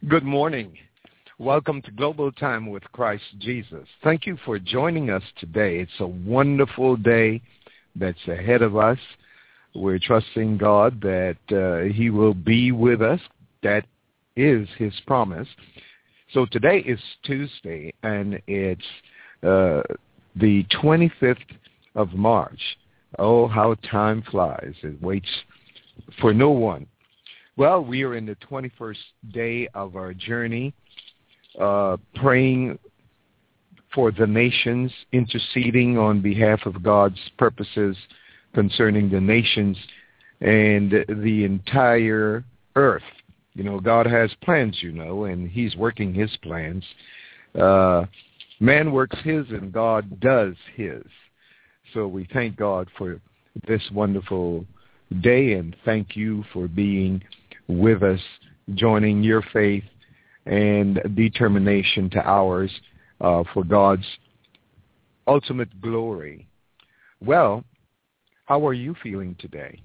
Good morning. Welcome to Global Time with Christ Jesus. Thank you for joining us today. It's a wonderful day that's ahead of us. We're trusting God that He will be with us. That is His promise. So today is Tuesday, and it's the 25th of March. Oh, how time flies. It waits for no one. Well, we are in the 21st day of our journey, praying for the nations, interceding on behalf of God's purposes concerning the nations and the entire earth. You know, God has plans, and He's working His plans. Man works his and God does His. So we thank God for this wonderful day, and thank you for being with us, joining your faith and determination to ours for God's ultimate glory. Well, how are you feeling today?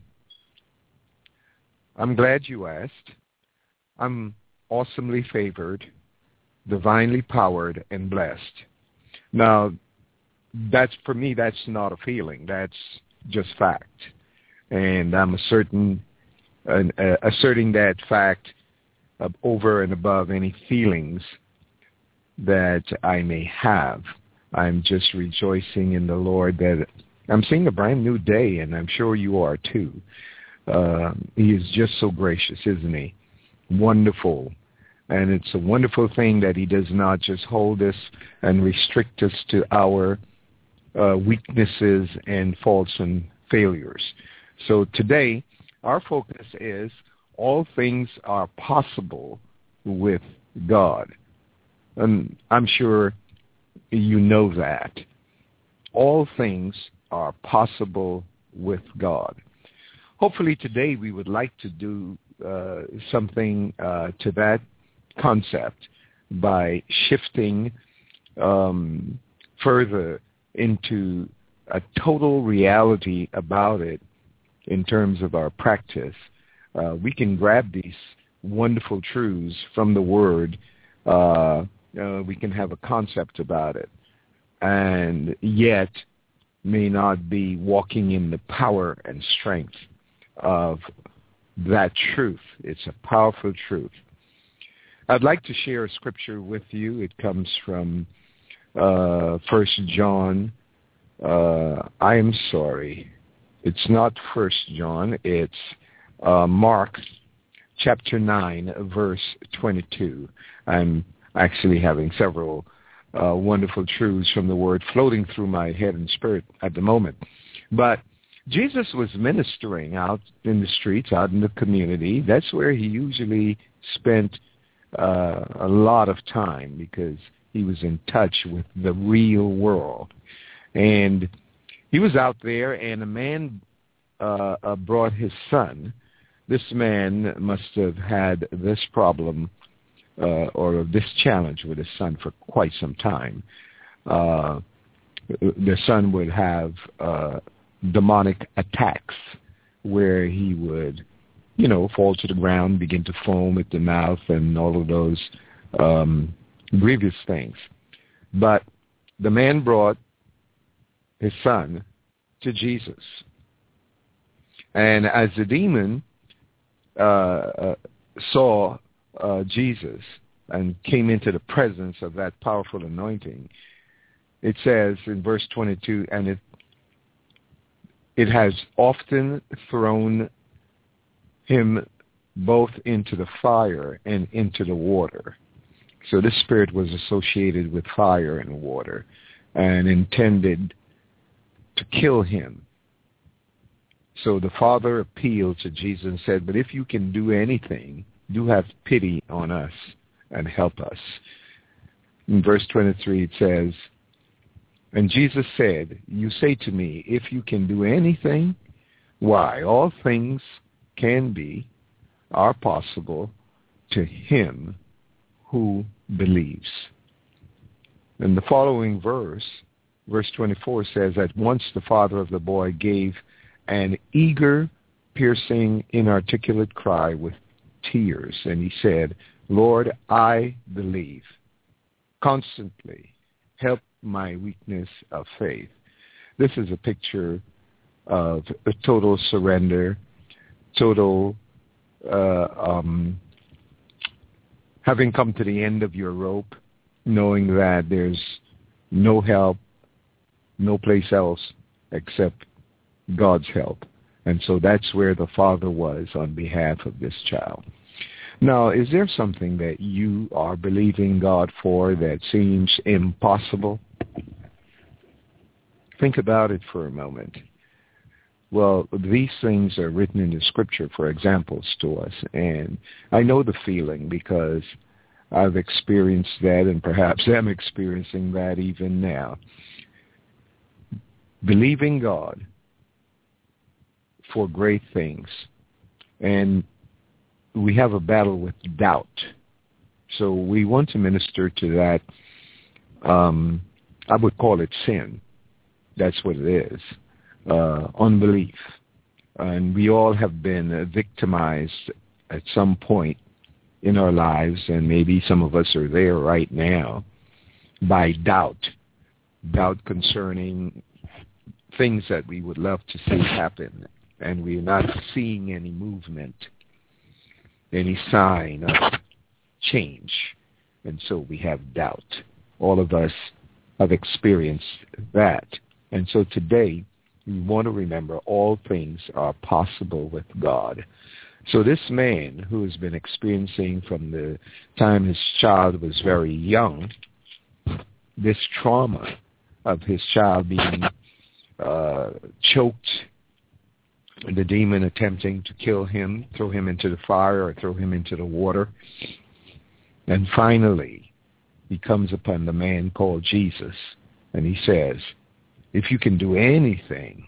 I'm glad you asked. I'm awesomely favored, divinely powered, and blessed. Now, for me, that's not a feeling. That's just fact. And I'm asserting that fact over and above any feelings that I may have. I'm just rejoicing in the Lord that I'm seeing a brand new day, and I'm sure you are too. He is just so gracious, isn't He? Wonderful. And it's a wonderful thing that He does not just hold us and restrict us to our weaknesses and faults and failures. So today, our focus is all things are possible with God. And I'm sure you know that. All things are possible with God. Hopefully today we would like to do something to that concept by shifting further into a total reality about it. In terms of our practice, we can grab these wonderful truths from the Word. We can have a concept about it, and yet may not be walking in the power and strength of that truth. It's a powerful truth. I'd like to share a scripture with you. It comes from 1 John. It's not 1 John. It's Mark chapter 9, verse 22. I'm actually having several wonderful truths from the Word floating through my head and spirit at the moment. But Jesus was ministering out in the streets, out in the community. That's where He usually spent a lot of time because He was in touch with the real world. And He was out there, and a man brought his son. This man must have had this problem or this challenge with his son for quite some time. The son would have demonic attacks where he would, fall to the ground, begin to foam at the mouth, and all of those grievous things. But the man brought his son to Jesus. And as the demon saw Jesus and came into the presence of that powerful anointing, it says in verse 22, and it has often thrown him both into the fire and into the water. So this spirit was associated with fire and water and intended to kill him. So the father appealed to Jesus and said, but if you can do anything, do have pity on us and help us. In verse 23 it says, and Jesus said, you say to me, if you can do anything, why, all things are possible to him who believes. And the following verse 24 says, at once the father of the boy gave an eager, piercing, inarticulate cry with tears, and he said, Lord, I believe. Constantly help my weakness of faith. This is a picture of a total surrender, total having come to the end of your rope, knowing that there's no help, no place else except God's help. And so that's where the father was on behalf of this child. Now, is there something that you are believing God for that seems impossible? Think about it for a moment. Well, these things are written in the Scripture for examples to us, and I know the feeling because I've experienced that, and perhaps I'm experiencing that even now. Believing God for great things, and we have a battle with doubt. So we want to minister to that. I would call it sin. That's what it is. Unbelief. And we all have been victimized at some point in our lives, and maybe some of us are there right now, by doubt. Doubt concerning things that we would love to see happen, and we're not seeing any movement, any sign of change. And so we have doubt. All of us have experienced that. And so today, we want to remember all things are possible with God. So this man who has been experiencing from the time his child was very young, this trauma of his child being choked, the demon attempting to kill him, throw him into the fire or throw him into the water. And finally, he comes upon the man called Jesus, and he says, if you can do anything,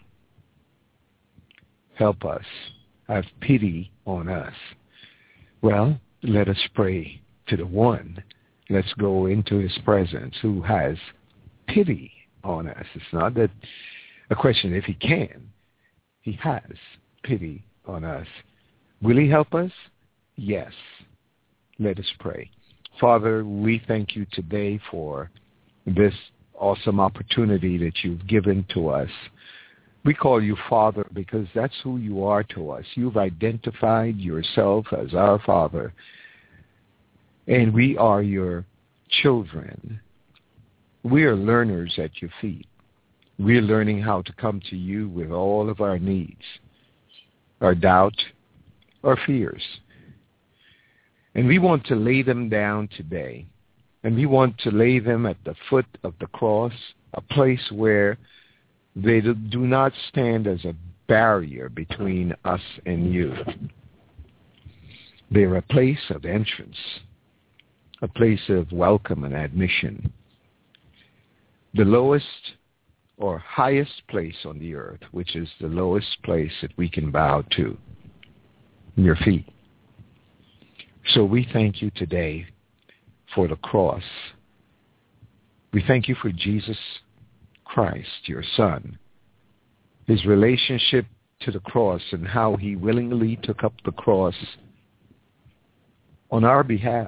help us. Have pity on us. Well, let us pray to the one. Let's go into his presence who has pity on us. It's not that a question if he can. He has pity on us. Will he help us? Yes. Let us pray. Father, we thank you today for this awesome opportunity that you've given to us. We call you Father because that's who you are to us. You've identified yourself as our Father, and we are your children. We are learners at your feet. We're learning how to come to you with all of our needs, our doubt, our fears. And we want to lay them down today. And we want to lay them at the foot of the cross, a place where they do not stand as a barrier between us and you. They're a place of entrance, a place of welcome and admission. The lowest or highest place on the earth, which is the lowest place that we can bow to, your feet. So we thank you today for the cross. We thank you for Jesus Christ, your Son, his relationship to the cross and how he willingly took up the cross on our behalf,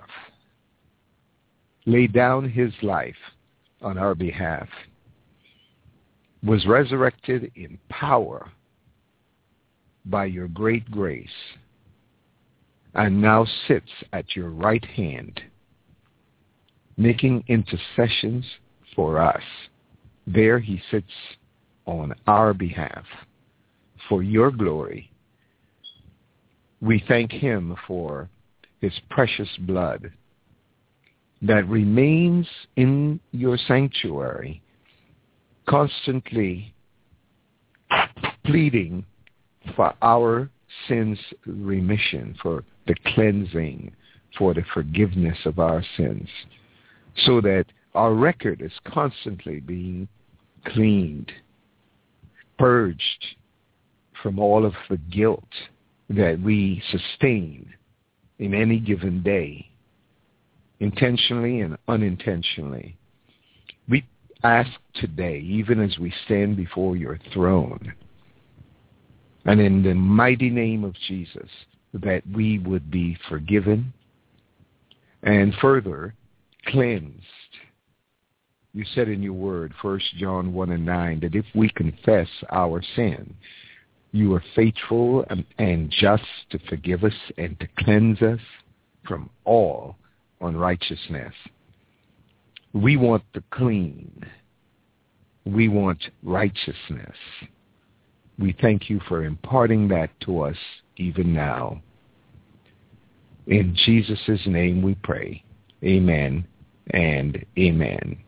laid down his life on our behalf, was resurrected in power by your great grace, and now sits at your right hand, making intercessions for us. There he sits on our behalf for your glory. We thank him for his precious blood that remains in your sanctuary, constantly pleading for our sins remission, for the cleansing, for the forgiveness of our sins, so that our record is constantly being cleaned, purged from all of the guilt that we sustain in any given day, intentionally and unintentionally. We ask today, even as we stand before your throne, and in the mighty name of Jesus, that we would be forgiven, and further cleansed. You said in your word, 1 John 1:9, that if we confess our sin, you are faithful and just to forgive us and to cleanse us from all unrighteousness. We want the clean. We want righteousness. We thank you for imparting that to us even now. In Jesus' name we pray. Amen and amen.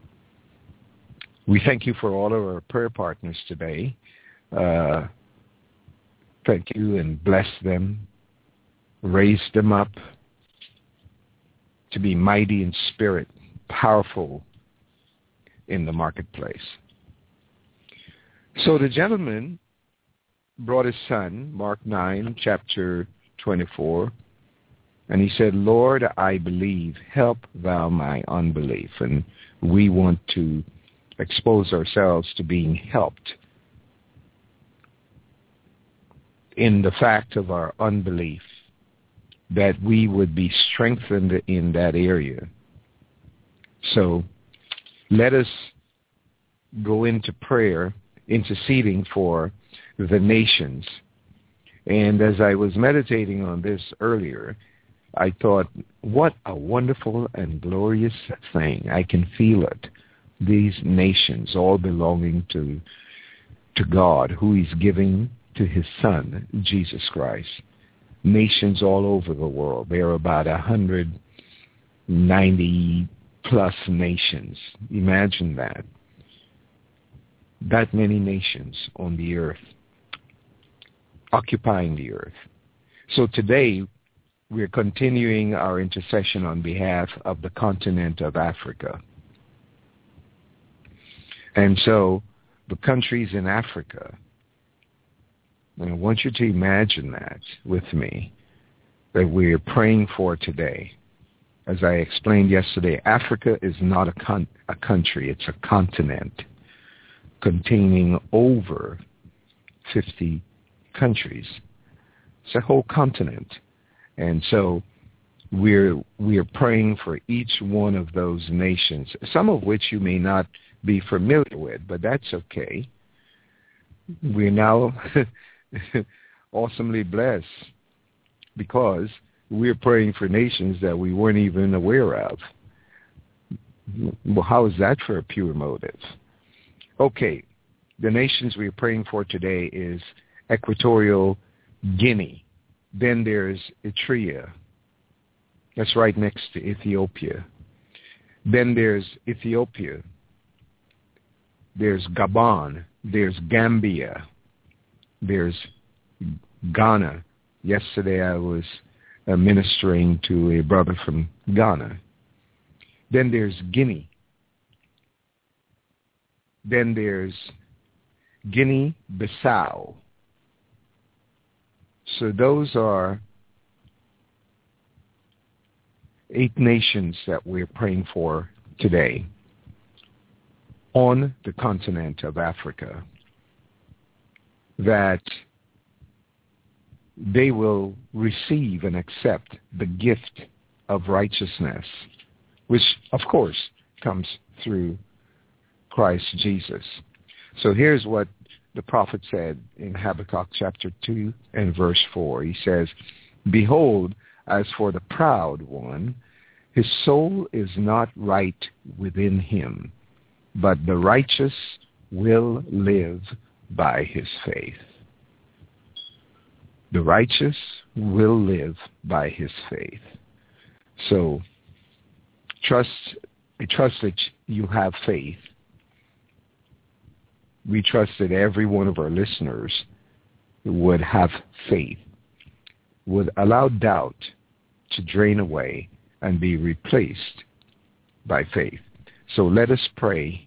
We thank you for all of our prayer partners today. Thank you and bless them. Raise them up to be mighty in spirit, powerful in the marketplace. So the gentleman brought his son, Mark 9, chapter 24, and he said, Lord, I believe, help thou my unbelief. And we want to expose ourselves to being helped in the fact of our unbelief, that we would be strengthened in that area. So let us go into prayer, interceding for the nations. And as I was meditating on this earlier, I thought, what a wonderful and glorious thing. I can feel it. These nations all belonging to God, who he's giving to his son, Jesus Christ. Nations all over the world. There are about 190 plus nations. Imagine that. That many nations on the earth, occupying the earth. So today, we're continuing our intercession on behalf of the continent of Africa. And so the countries in Africa, and I want you to imagine that with me, that we're praying for today. As I explained yesterday, Africa is not a country, it's a continent containing over 50 countries. It's a whole continent. And so we're praying for each one of those nations, some of which you may not be familiar with, but that's okay. We're now awesomely blessed because we're praying for nations that we weren't even aware of. Well, how is that for a pure motive? Okay, the nations we're praying for today is Equatorial Guinea. Then there's Eritrea. That's right next to Ethiopia. Then there's Ethiopia. There's Gabon. There's Gambia. There's Ghana. Yesterday I was ministering to a brother from Ghana. Then there's Guinea. Then there's Guinea-Bissau. So those are 8 nations that we're praying for today on the continent of Africa, that they will receive and accept the gift of righteousness, which, of course, comes through Christ Jesus. So here's what the prophet said in Habakkuk chapter 2 and verse 4. He says, Behold, as for the proud one, his soul is not right within him, but the righteous will live by his faith. The righteous will live by his faith. So I trust that you have faith. We trust that every one of our listeners would have faith, would allow doubt to drain away and be replaced by faith. So let us pray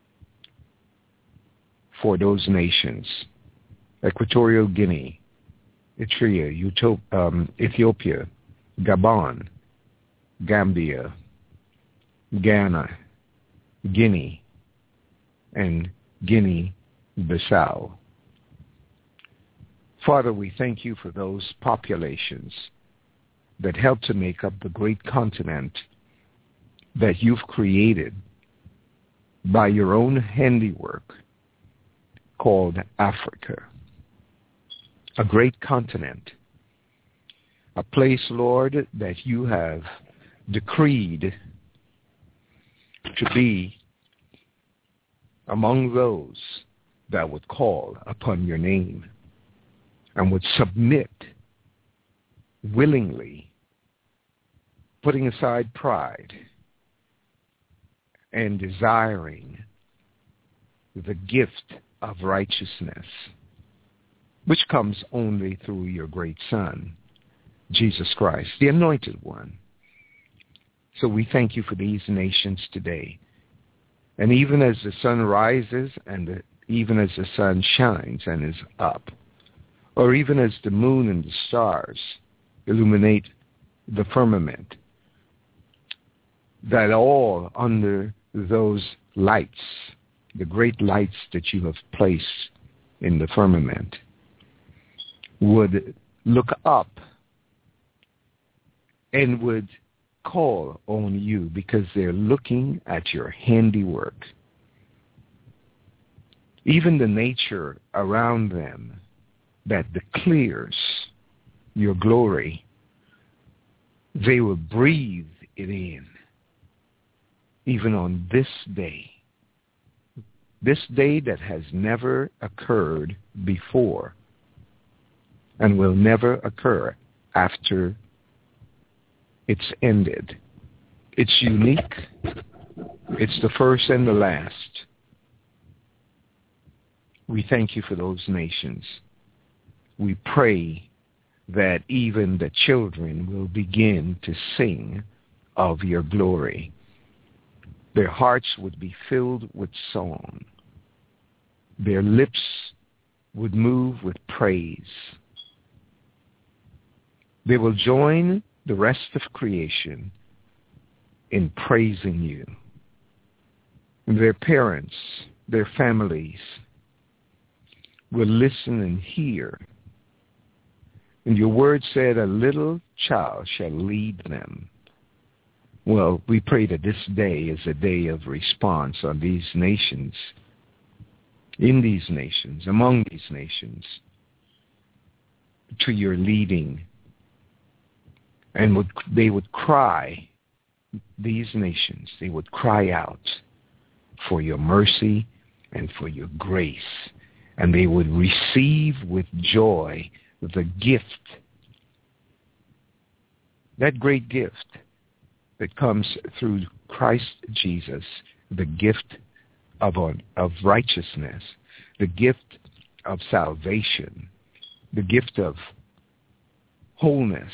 for those nations: Equatorial Guinea, Eritrea, Ethiopia, Gabon, Gambia, Ghana, Guinea, and Guinea-Bissau. Father, we thank you for those populations that help to make up the great continent that you've created by your own handiwork called Africa. A great continent. A place, Lord, that you have decreed to be among those that would call upon your name and would submit willingly, putting aside pride and desiring the gift of righteousness, which comes only through your great Son, Jesus Christ, the Anointed One. So we thank you for these nations today. And even as the sun rises and even as the sun shines and is up, or even as the moon and the stars illuminate the firmament, that all under those lights, the great lights that you have placed in the firmament, would look up and would call on you because they're looking at your handiwork. Even the nature around them that declares your glory, they will breathe it in. Even on this day that has never occurred before and will never occur after it's ended. It's unique. It's the first and the last. We thank you for those nations. We pray that even the children will begin to sing of your glory. Their hearts would be filled with song. Their lips would move with praise. They will join the rest of creation in praising you. Their parents, their families will listen and hear. And your word said, a little child shall lead them. Well, we pray that this day is a day of response on these nations, in these nations, among these nations, to your leading. And they would cry, these nations, they would cry out for your mercy and for your grace. And they would receive with joy the gift, that great gift that comes through Christ Jesus, the gift of righteousness, the gift of salvation, the gift of wholeness,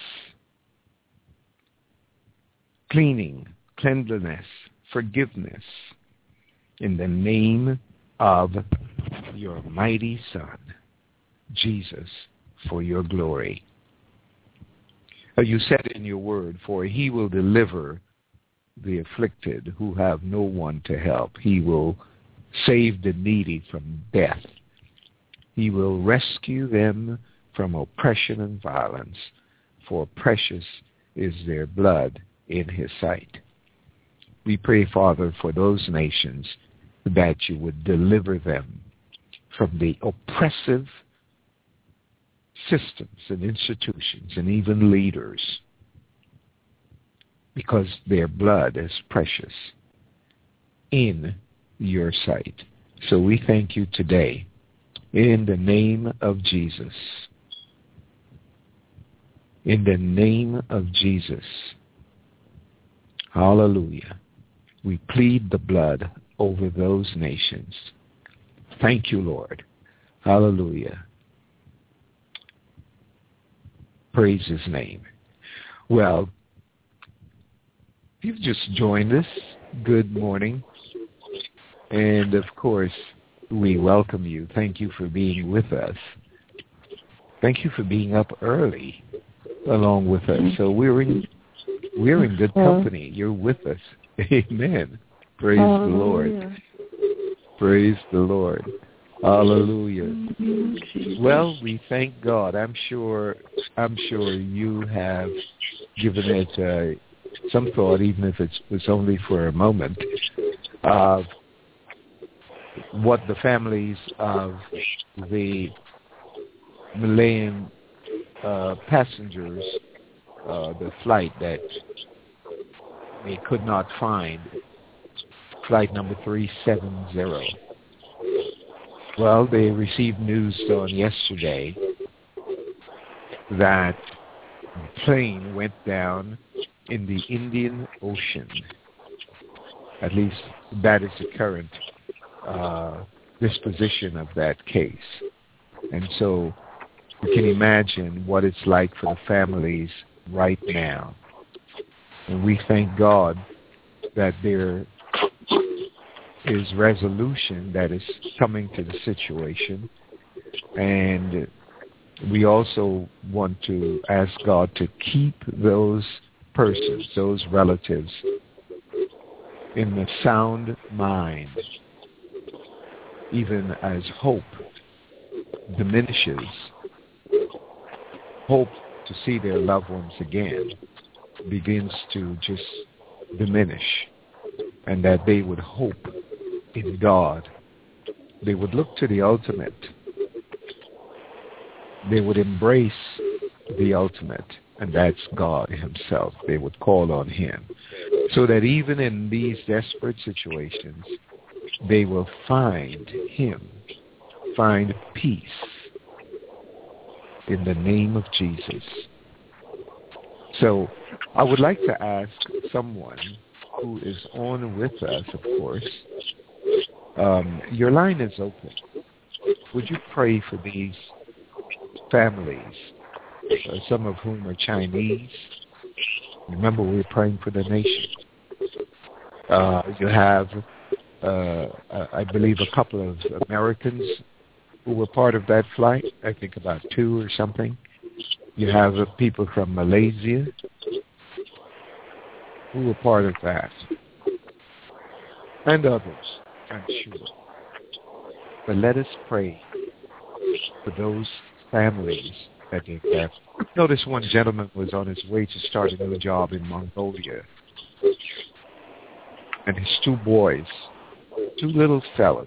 cleaning, cleanliness, forgiveness, in the name of your mighty Son, Jesus, for your glory. You said in your word, for he will deliver the afflicted who have no one to help. He will save the needy from death. He will rescue them from oppression and violence, for precious is their blood in his sight. We pray, Father, for those nations that you would deliver them from the oppressive systems and institutions and even leaders, because their blood is precious in your sight. So we thank you today in the name of Jesus. In the name of Jesus. Hallelujah. We plead the blood over those nations. Thank you, Lord. Hallelujah. Praise his name. Well, if you've just joined us, good morning. And of course, we welcome you. Thank you for being with us. Thank you for being up early along with us. So we're in good company. You're with us. Amen. Praise the Lord. Praise the Lord. Hallelujah. Well, we thank God. I'm sure you have given it some thought, even if it was only for a moment, of what the families of the Malayan passengers, the flight that they could not find, flight number 370. Well, they received news on yesterday that the plane went down in the Indian Ocean. At least that is the current disposition of that case. And so you can imagine what it's like for the families right now. And we thank God that there is resolution that is coming to the situation. And we also want to ask God to keep those persons, those relatives, in the sound mind, even as hope diminishes, hope to see their loved ones again begins to just diminish, and that they would hope in God. They would look to the ultimate. They would embrace the ultimate, and that's God himself. They would call on him, so that even in these desperate situations, they will find him, find peace in the name of Jesus. So I would like to ask someone who is on with us, of course. Your line is open. Would you pray for these families, some of whom are Chinese? Remember, we're praying for the nation. You have, I believe, a couple of Americans who were part of that flight, I think about 2 or something. You have people from Malaysia who were part of that, and others, I'm sure. But let us pray for those families that they have. Notice one gentleman was on his way to start a new job in Mongolia, and his 2 boys, 2 little fellas,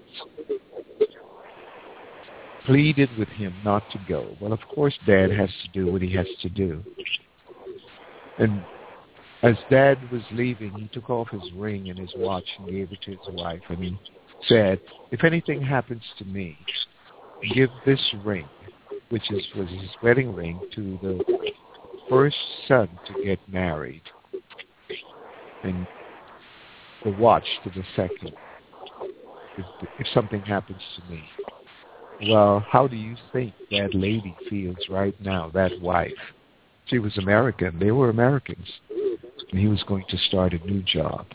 pleaded with him not to go. Well, of course, Dad has to do what he has to do. And as Dad was leaving, he took off his ring and his watch and gave it to his wife. And he said, if anything happens to me, give this ring, which was his wedding ring, to the first son to get married, and the watch to the second, if something happens to me. Well, how do you think that lady feels right now, that wife? She was American. They were Americans. And he was going to start a new job.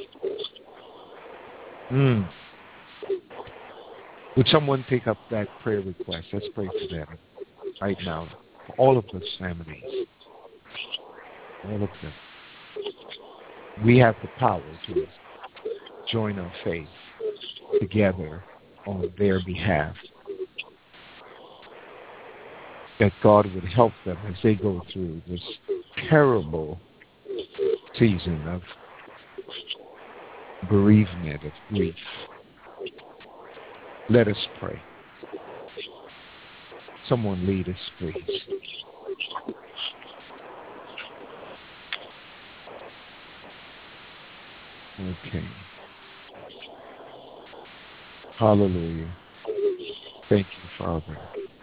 Would someone take up that prayer request? Let's pray for them right now. For all of those families. All of them. We have the power to join our faith together on their behalf. That God would help them as they go through this terrible season of bereavement, of grief. Let us pray. Someone lead us, please. Okay. Hallelujah. Thank you, Father.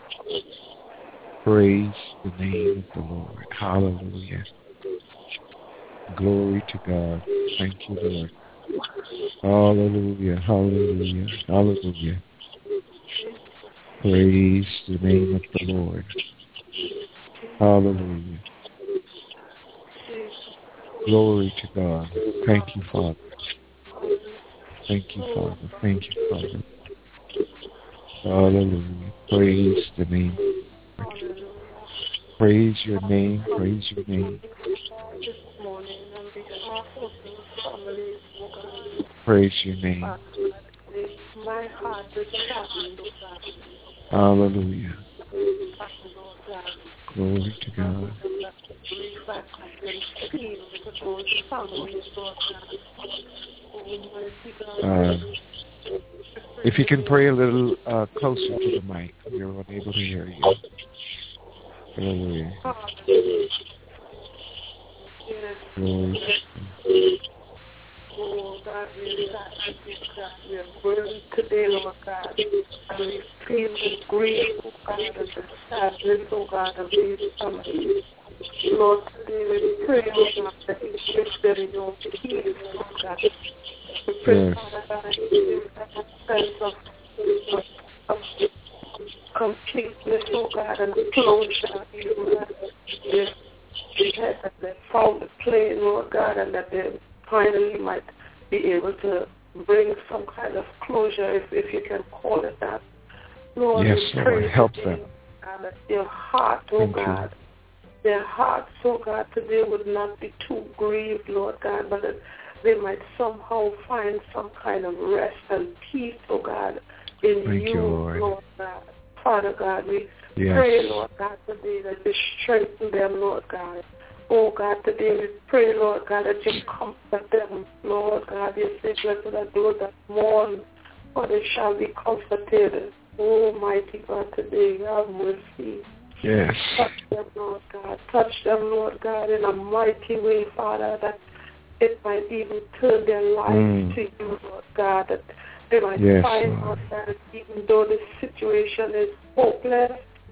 Praise the name of the Lord. Hallelujah. Glory to God. Thank you, Lord. Hallelujah. Hallelujah. Hallelujah. Praise the name of the Lord. Hallelujah. Glory to God. Thank you, Father. Thank you, Father. Thank you, Father. Hallelujah. Praise the name. Praise your name. Praise your name. Praise your name. Hallelujah. Glory to God. back and feel to those families, Lord God. If you can pray a little closer to the mic, we're unable to hear you. Hallelujah. Oh, God, we are burdened today, Lord God. And we feel the grief, oh God, and the sadness, oh God, of these families. Lord, today we pray, oh God, that you give them your peace, oh God. We pray, Father God, that you give them a sense of completeness, oh God, and closure, you God. That they found the plane, Lord God, and that they finally might be able to bring some kind of closure, if you can call it that. Lord, yes, we pray Lord, help them. God, that their heart, oh God, their hearts, oh God, today would not be too grieved, Lord God, but that they might somehow find some kind of rest and peace, oh God, in you, Lord God. Father God, we pray, Lord God, today that you strengthen them, Lord God. Oh God, today we pray, Lord God, that you comfort them, Lord God. You say, blessed are those that mourn, for they shall be comforted. Oh, mighty God, today have mercy. Yes. Touch them, Lord God. Touch them, Lord God, in a mighty way, Father, that it might even turn their lives to you, Lord God, that they might find, Lord God, that even though the situation is hopeless,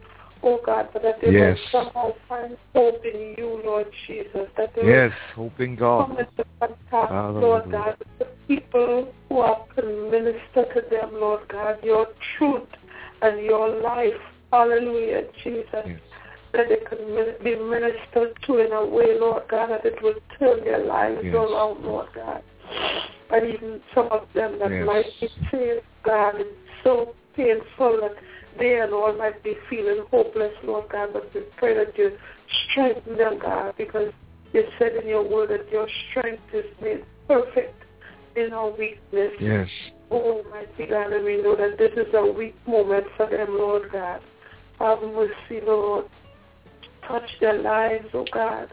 oh God, but that they will somehow find hope in you, Lord Jesus. That they will hope in God. Come into contact, Lord God, with the people who can minister to them, Lord God, your truth and your life. Hallelujah, Jesus. Yes. That they can be ministered to in a way, Lord God, that it will turn their lives around, Lord God. And even some of them that might be saved, God, it's so painful that they and all might be feeling hopeless, Lord God, but we pray that you strengthen them, God, because you said in your word that your strength is made perfect in our weakness. Yes. Oh, mighty God, and we know that this is a weak moment for them, Lord God. Have mercy, Lord. Touch their lives, oh God.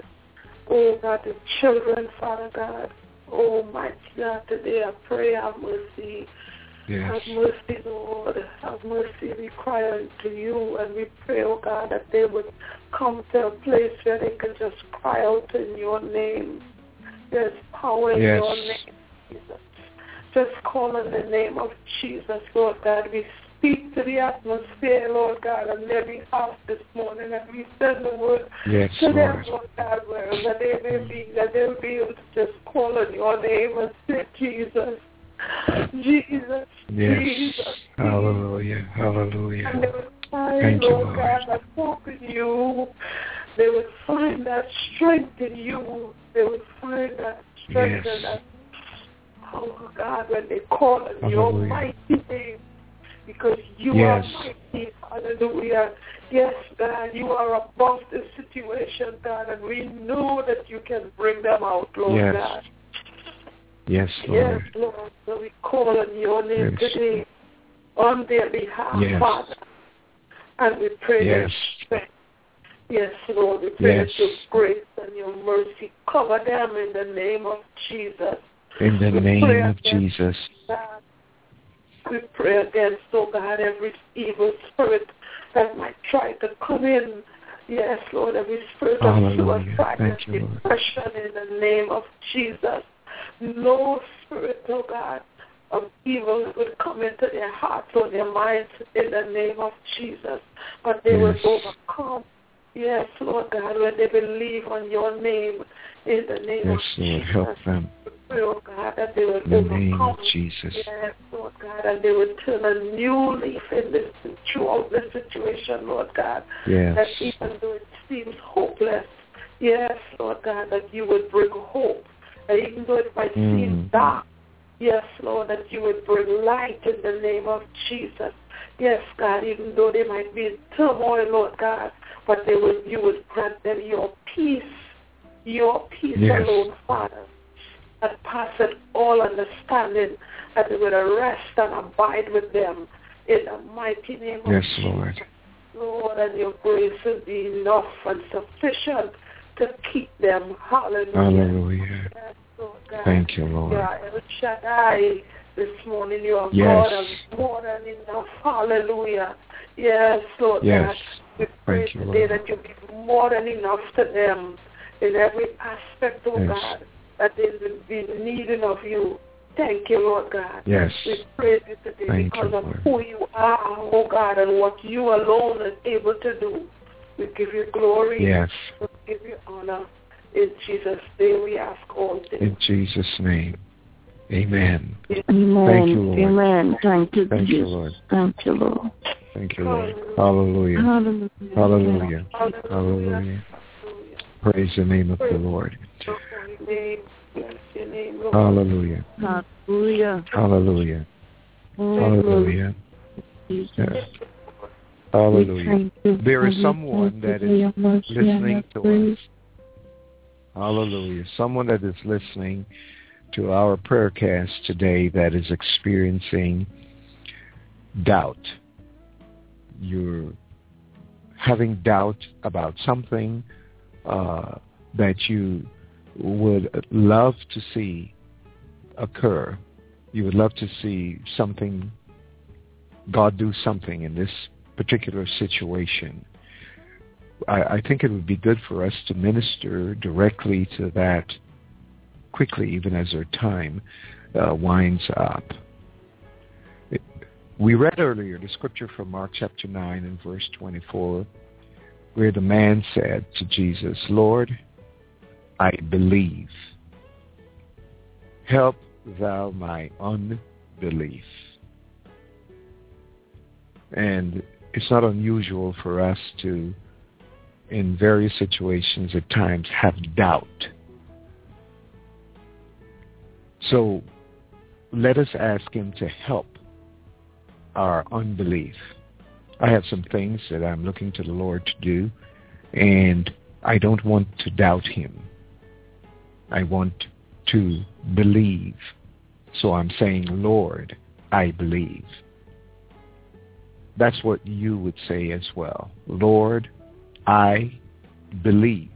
Oh, God, the children, Father God. Oh, mighty God, today I pray, have mercy. Yes. Have mercy, Lord. Have mercy. We cry unto you and we pray, oh God, that they would come to a place where they can just cry out in your name. There's power in your name, Jesus. Just call on the name of Jesus, Lord God. We speak to the atmosphere, Lord God, on their behalf this morning, and we send the word to them, Lord God, wherever they may be, that they will be able to just call on your name and say, Jesus. Jesus, Jesus. Hallelujah, hallelujah. And they would find, Lord God, that hope in you. They would find that strength in you. They would find that strength in that, oh God, when they call on your mighty name. Because you are mighty, hallelujah. Yes, God, you are above the situation, God, and we know that you can bring them out, Lord God. Yes, Lord. Yes, Lord. So we call on your name today on their behalf, Father. And we pray that strength. Yes, Lord. We pray that your grace and your mercy cover them in the name of Jesus. In the name of Jesus. God. We pray against, oh God, every evil spirit that might try to come in. Yes, Lord, every spirit of suicide and depression in the name of Jesus. No spirit, oh God, of evil would come into their hearts or their minds in the name of Jesus. But they will overcome. Yes, Lord God, when they believe on your name in the name of Jesus. Help them. Oh God, that they will in the name of Jesus. Yes, Lord God, and they will turn a new leaf in this throughout this situation, Lord God. Yes. That even though it seems hopeless, yes, Lord God, that you would bring hope. And even though it might seem dark, yes, Lord, that you would bring light in the name of Jesus. Yes, God, even though they might be in turmoil, Lord God, but you would grant them your peace alone, Father, that passeth all understanding, that it would rest and abide with them in the mighty name of Jesus. Lord. Lord, and your grace will be enough and sufficient to keep them. Hallelujah. Hallelujah. Yes, Lord God. Thank you, Lord. Yeah, El Shaddai, this morning you are Yes. God of more than enough. Hallelujah. Yes, Lord Yes. God. We pray Thank you, today Lord. that you give more than enough to them in every aspect, oh Yes. God, that they will be needing of you. Thank you, Lord God. Yes. We praise you today Thank because you, of Lord. who you are, oh God, and what you alone is able to do. We give you glory. Yes. We give you honor. In Jesus' name we ask all things. In Jesus' name. Amen. Amen. Thank you, Lord. Amen. Thank you, Thank Jesus. you, Lord. Thank you, Lord. Thank you, Lord. Hallelujah. Hallelujah. Hallelujah. Hallelujah. Hallelujah. Praise the name of the Lord. Bless your name, Lord. Hallelujah. Hallelujah. Hallelujah. Hallelujah. Jesus. Yes. Hallelujah. There is And we someone thank you that for your is mercy and listening your to grace. us. Hallelujah. Someone that is listening to our prayer cast today that is experiencing doubt. You're having doubt about something that you would love to see occur. You would love to see something, God do something in this particular situation. I think it would be good for us to minister directly to that quickly, even as our time winds up. We read earlier the scripture from Mark chapter 9 and verse 24, where the man said to Jesus, Lord, I believe. Help thou my unbelief. And it's not unusual for us to, in various situations at times, have doubt. So let us ask him to help our unbelief. I have some things that I'm looking to the Lord to do, and I don't want to doubt him. I want to believe. So I'm saying, Lord, I believe. That's what you would say as well. Lord, I believe.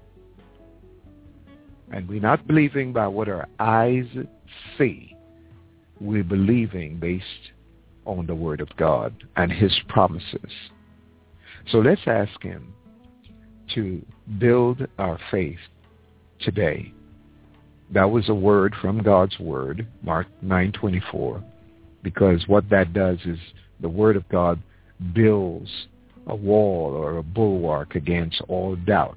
And we're not believing by what our eyes see. We're believing based on the Word of God and His promises. So let's ask Him to build our faith today. That was a word from God's Word, Mark 9:24, because what that does is the Word of God builds a wall or a bulwark against all doubt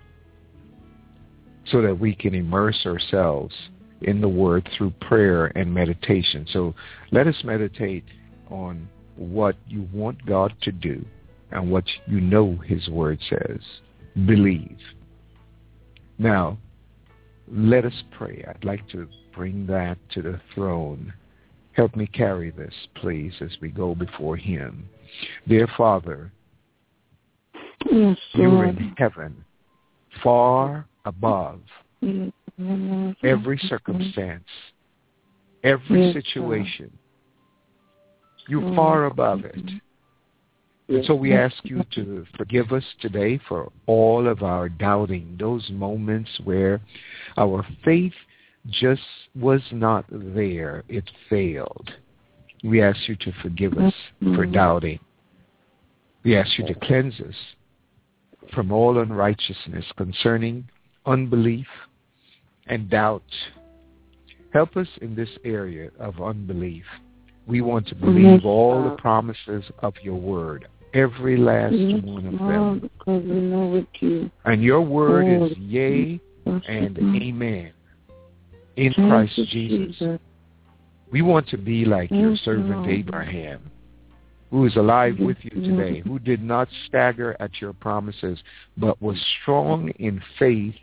so that we can immerse ourselves in the Word through prayer and meditation. So let us meditate on what you want God to do and what you know His Word says. Believe. Now, let us pray. I'd like to bring that to the throne. Help me carry this, please, as we go before Him. Dear Father, yes, you're in heaven, far above every circumstance, every situation. You're far above it. And so we ask you to forgive us today for all of our doubting, those moments where our faith just was not there. It failed. We ask you to forgive us for doubting. We ask you to cleanse us from all unrighteousness concerning unbelief and doubt. Help us in this area of unbelief. We want to believe all the promises of your word, every last one of them. Because we know with you. And your word is yea and amen in Christ Jesus. We want to be like your servant Abraham, who is alive with you today, who did not stagger at your promises, but was strong in faith,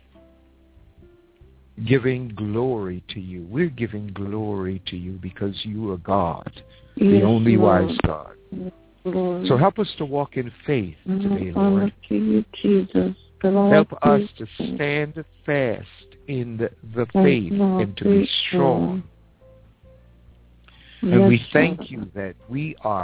giving glory to you. We're giving glory to you because you are God, the only wise God. So help us to walk in faith today, Lord. Help us to stand fast in the faith and to be strong. And we thank you that we are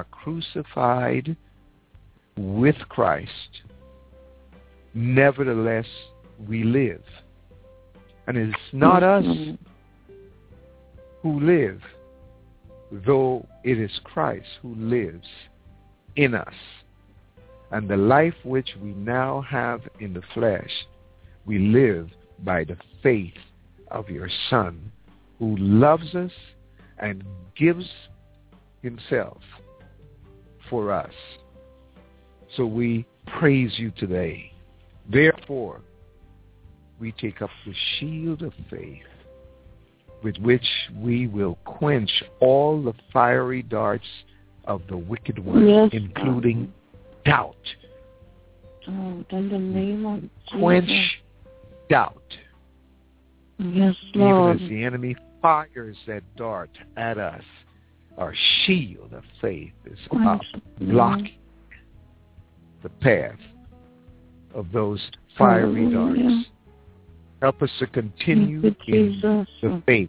crucified with Christ. Nevertheless, we live. And it's not us who live, though it is Christ who lives in us. And the life which we now have in the flesh, we live by the faith of your Son, who loves us and gives himself for us. So we praise you today. Therefore, we take up the shield of faith, with which we will quench all the fiery darts of the wicked one, including doubt. In the name of Jesus. Quench doubt. Yes, Lord. Even as the enemy fires that dart at us, our shield of faith is up, blocking the path of those fiery darts. Help us to continue in the faith,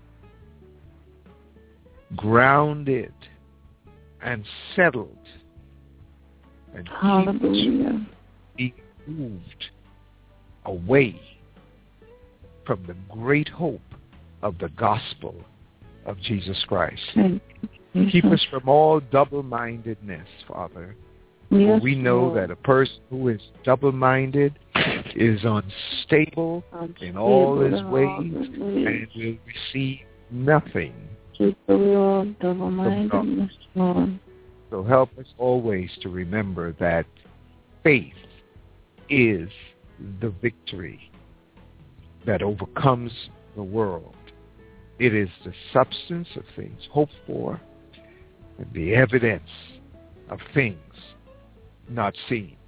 grounded and settled, and keep us be moved away from the great hope of the gospel of Jesus Christ. Keep us from all double-mindedness, Father. For we know that a person who is double-minded is unstable in all his ways and will receive nothing from God. So help us always to remember that faith is the victory that overcomes the world. It is the substance of things hoped for and the evidence of things not seen.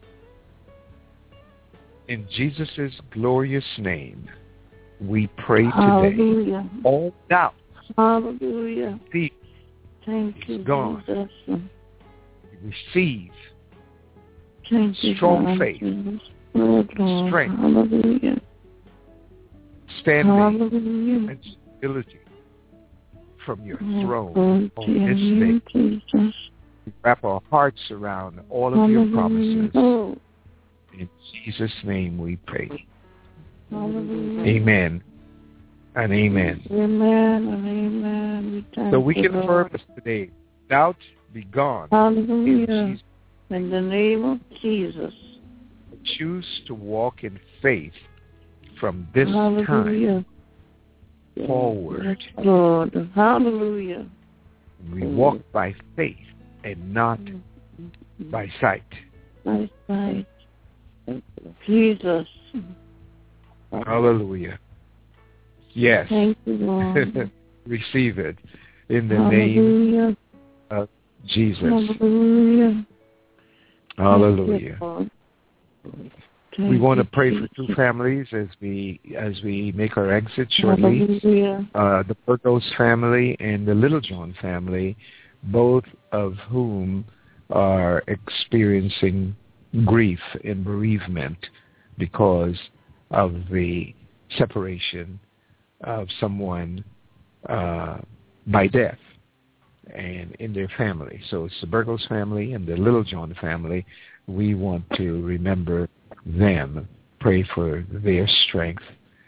In Jesus' glorious name, we pray today. Hallelujah. All doubt Hallelujah. Thank you, gone. Jesus. Receive Thank you, strong God, faith, Lord, strength, hallelujah. standing, Hallelujah. and stability from your Oh, throne God, on this day. Jesus. We wrap our hearts around all of your promises. Oh, In Jesus' name we pray. hallelujah. Amen and amen. Amen and amen. We thank So we you, confirm Lord. this today. Doubt be gone. Hallelujah. Jesus. In the name of Jesus. Choose to walk in faith from this Hallelujah. time forward. Yes, Lord. Hallelujah. We walk by faith and not by sight. By sight. Jesus. Hallelujah. Yes. Thank you, Lord. Receive it in the name of Jesus. Hallelujah. Hallelujah. Thank We want to you, pray for Jesus. two families as we make our exit shortly. Hallelujah. The Burgos family and the Littlejohn family, both of whom are experiencing grief and bereavement because of the separation of someone by death and in their family. So it's the Burgos family and the Littlejohn family. We want to remember them, pray for their strength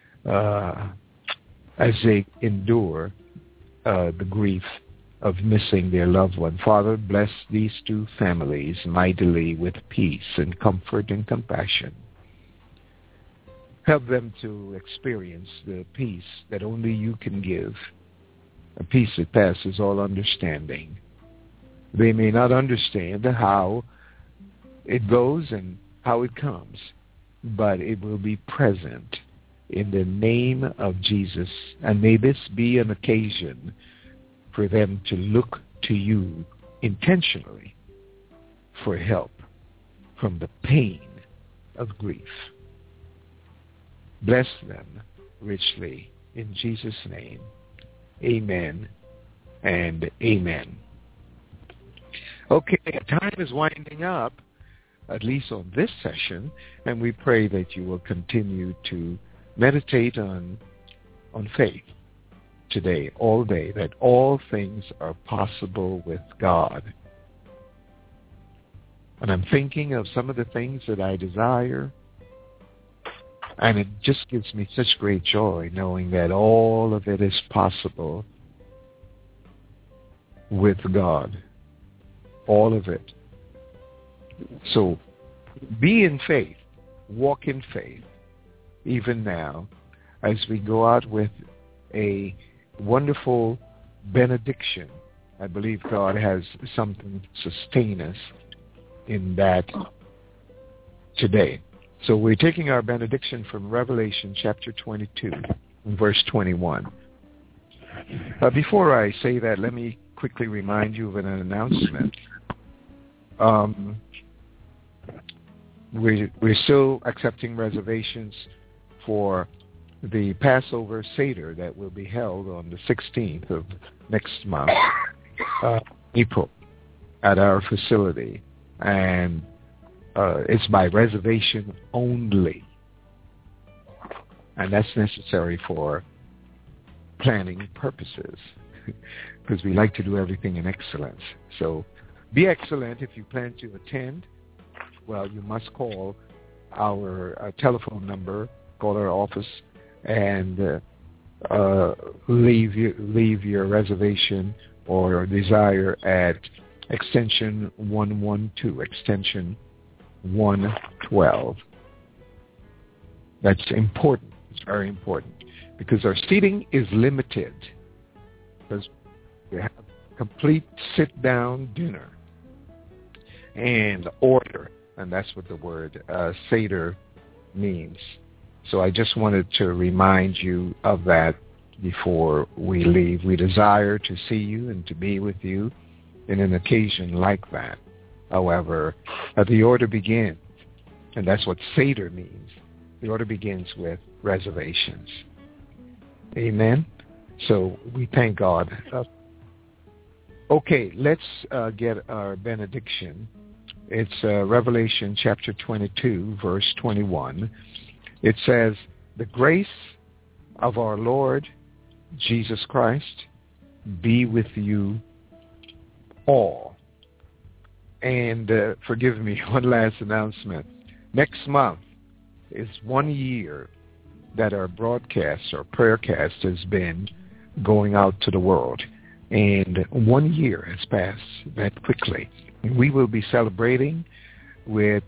as they endure the grief of missing their loved one. Father, bless these two families mightily with peace and comfort and compassion. Help them to experience the peace that only you can give, a peace that passes all understanding. They may not understand how it goes and how it comes, but it will be present in the name of Jesus. And may this be an occasion for them to look to you intentionally for help from the pain of grief. Bless them richly in Jesus' name. Amen and amen. Okay, time is winding up, at least on this session, and we pray that you will continue to meditate on faith today, all day, that all things are possible with God. And I'm thinking of some of the things that I desire And it just gives me such great joy knowing that all of it is possible with God. All of it. So be in faith. Walk in faith. Even now, as we go out with a wonderful benediction. I believe God has something to sustain us in that today. So we're taking our benediction from Revelation chapter 22, verse 21. Before I say that, let me quickly remind you of an announcement. We're still accepting reservations for the Passover Seder that will be held on the 16th of next month, April, at our facility. And it's by reservation only. And that's necessary for planning purposes because we like to do everything in excellence. So be excellent if you plan to attend. Well, you must call our telephone number, call our office, and leave your reservation or desire at extension 112, extension 112. That's important. It's very important because our seating is limited because we have complete sit-down dinner and order, and that's what the word Seder means. So I just wanted to remind you of that before we leave. We desire to see you and to be with you in an occasion like that. However, the order begins, and that's what Seder means. The order begins with reservations. Amen? So we thank God. Okay, let's get our benediction. It's Revelation chapter 22, verse 21. It says, "The grace of our Lord Jesus Christ be with you all." And forgive me, one last announcement. Next month is 1 year that our broadcast, our prayercast, has been going out to the world. And 1 year has passed that quickly. And we will be celebrating with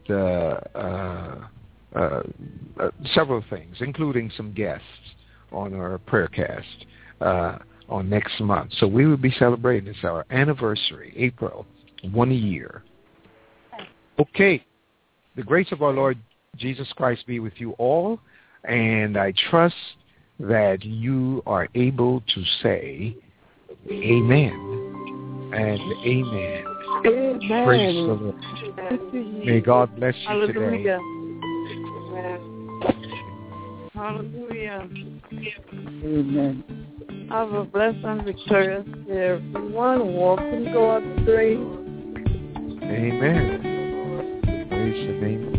several things, including some guests on our prayercast on next month. So we will be celebrating. It's our anniversary, April, 1 year. Okay. The grace of our Lord Jesus Christ be with you all, and I trust that you are able to say amen and amen. Amen. Praise the Lord. May God bless you Hallelujah. today. Hallelujah. Amen. Have a blessed and victorious day, everyone. Walk in God's grace. Amen. Praise the name of